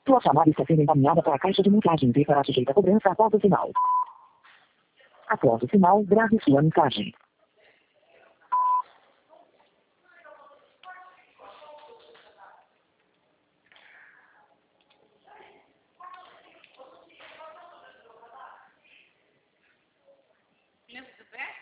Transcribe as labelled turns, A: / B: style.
A: Sua chamada está sendo encaminhada para a caixa de mensagem e será sujeita a cobrança após o sinal. Após o sinal, grave sua mensagem.
B: Lembra do pé?